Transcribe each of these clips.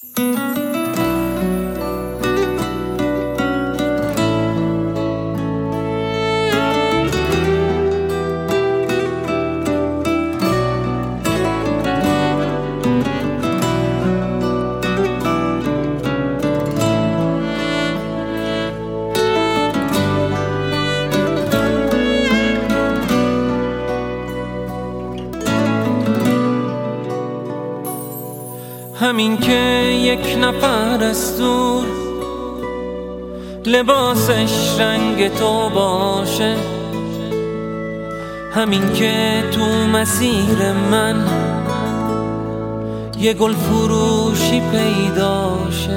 همین که یک نفر از دور لباسش رنگ تو باشه، همین که تو مسیر من یه گل فروشی پیداشه،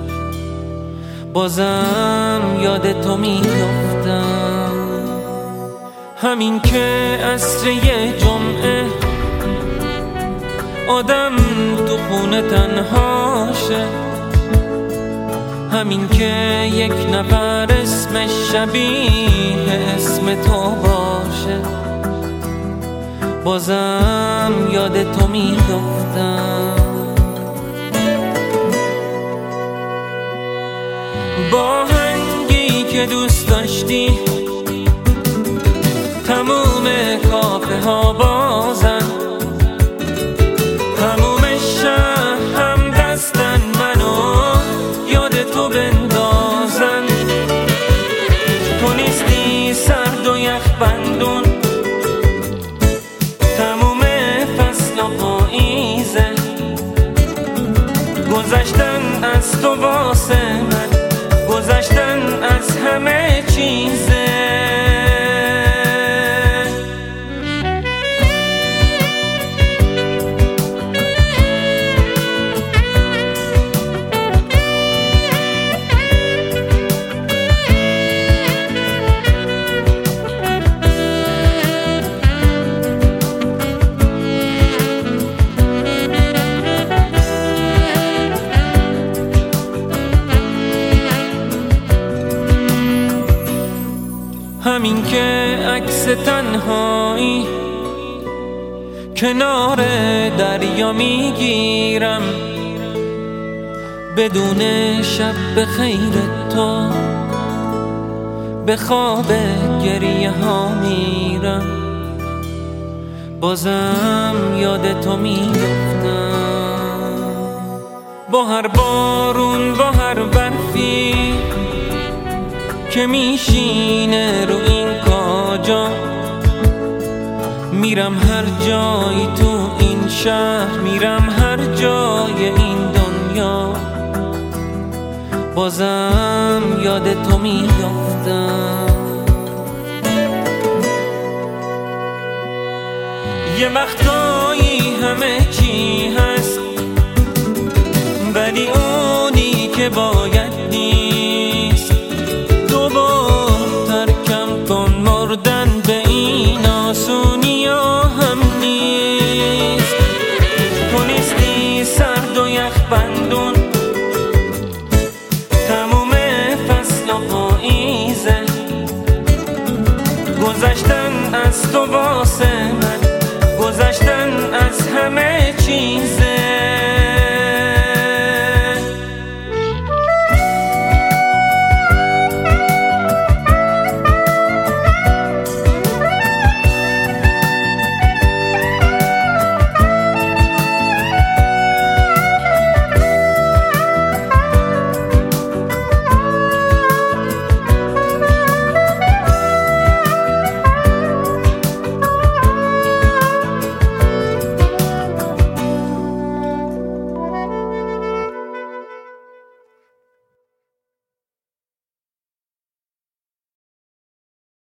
بازم یاد تو میافتم. همین که عصر یه جمعه آدم تو خونه تنهاشه، همین که یک نفر اسمش شبیه اسم تو باشه، بازم یاد تو میافتم. با هنگی که دوست داشتی تموم کافه ها بازن، تموم شهر هم دستن منو یاد تو بندازن. تو نیستی سرد و یخ بندون، تموم فصل و پاییزه، گذشتن از تو واسه من، گذشتن از همه چیزه. همین که عکس تنهایی کنار دریا میگیرم، بدون شب به خیر تو به خواب گریه ها میرم، بازم یاد تو میافتم. با هر بارون با هر برفی که میشینه رو این کاجا، میرم هر جایی تو این شهر، میرم هر جای این دنیا، بازم یاد تو میافتم. یه وقتایی همه چی هست ولی اونی که باید نیست. ترکم کن مردن به این آسونی ها هم نیست. تو نیستی سرد و یخ بند